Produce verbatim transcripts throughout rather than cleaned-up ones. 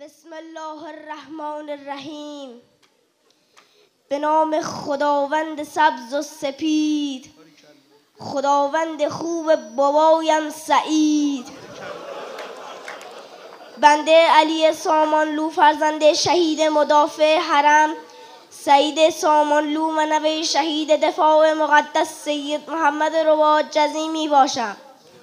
بسم الله الرحمن الرحیم. به نام خداوند سبز و سپید، خداوند خوب بابایم سعید. بنده علی سامانلو، فرزند شهید مدافع حرم سعید سامانلو، منوی شهید دفاع مقدس سید محمد رباط جزی می باشم.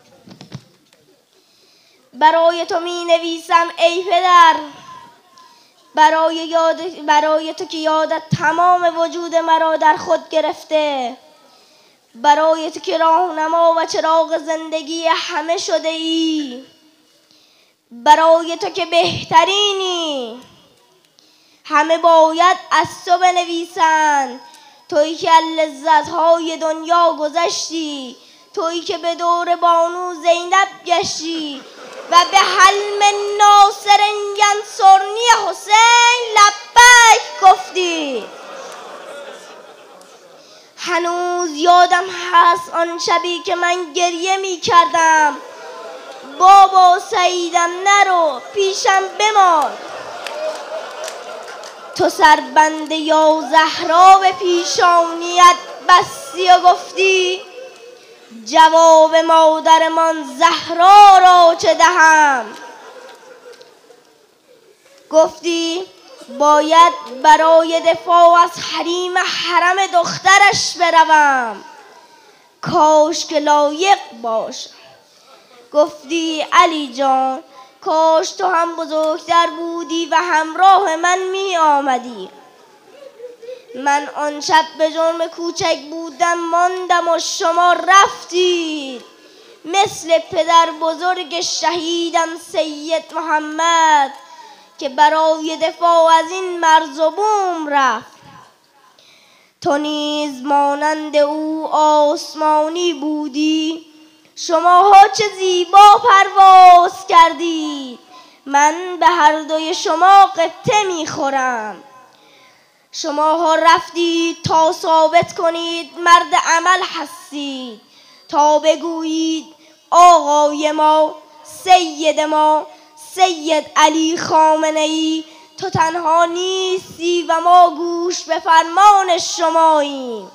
برای تو می نویسم ای پدر، برای یاد برای تو که یادت تمام وجود مرا در خود گرفته، برای تو که راهنما و چراغ زندگی همه شده ای، برای تو که بهترینی. همه باید از تو بنویسند، تویی که از لذت‌های دنیا گذشتی، تویی که به دور بانو زینب گشتی و به حلم ناصر ینصرنی حسین لبیک گفتی. هنوز یادم هست آن شبی که من گریه می کردم، بابا سعیدم نرو پیشم بمان. تو سربند یا زهرا به پیشانیت بستی و گفتی جواب مادرمان زهرا را چه دهم. گفتی باید برای دفاع از حریم حرم دخترش بروم، کاش که لایق باشم. گفتی علی جان کاش تو هم بزرگتر بودی و همراه من می آمدی. من آن شب به جرم کوچک بودم ماندم و شما رفتید، مثل پدر بزرگ شهیدم سید محمد که برای دفاع از این مرز و بوم رفت. تو نیز مانند او آسمانی بودی، شماها چه زیبا پرواز کردید. من به هر دوی شما قبطه میخورم. شماها رفتید تا ثابت کنید مرد عمل هستید، تا بگویید آقای ما، سید ما، سید علی خامنه ای، تو تنها نیستی و ما گوش به فرمان شماییم.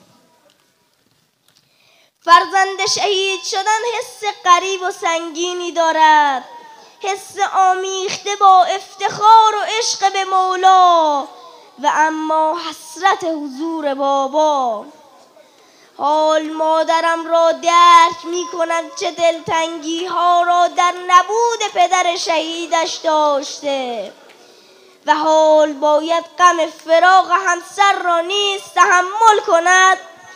فرزند شهید شدن حس غریب و سنگینی دارد، حس آمیخته با افتخار و عشق به مولا و اما حسرت حضور بابا. حال مادرم را درک می کند چه دلتنگی ها را در نبود پدر شهیدش داشته و حال باید غم فراق همسر را نیز تحمل کند.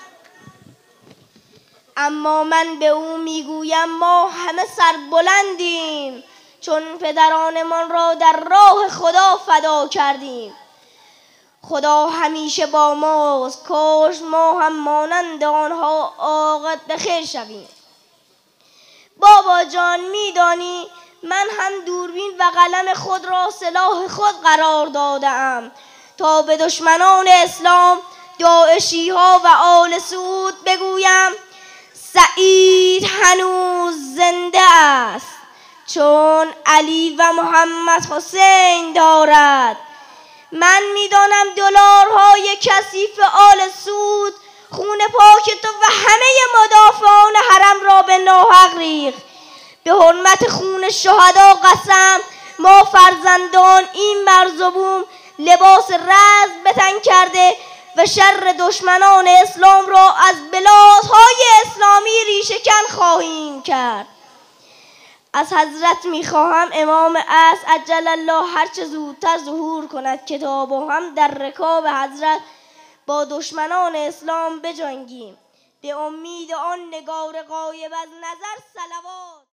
اما من به او میگویم ما همه سربلندیم، چون پدرانمان را در راه خدا فدا کردیم. خدا همیشه با ماست، کاش ما هم مانند آنها عاقبت بخیر شویم. بابا جان میدانی من هم دوربین و قلم خود را سلاح خود قرار دادم تا به دشمنان اسلام، داعشی ها و آل سعود بگویم سعید هنوز زنده است، چون علی و محمد حسین دارد. من میدانم دلارهای کثیف آل سعود خون پاک تو و همه مدافعان حرم را به ناحق ریخت. به حرمت خون شهدا قسم، ما فرزندان این مرز و بوم لباس رزم به تن کرده و شر دشمنان اسلام را از بلادهای اسلامی ریشه‌کن خواهیم کرد. از حضرت میخواهم امام عصر عجل الله هرچه زودتر ظهور کند که تا با هم در رکاب حضرت با دشمنان اسلام بجنگیم. به امید آن نگار غایب از نظر صلوات.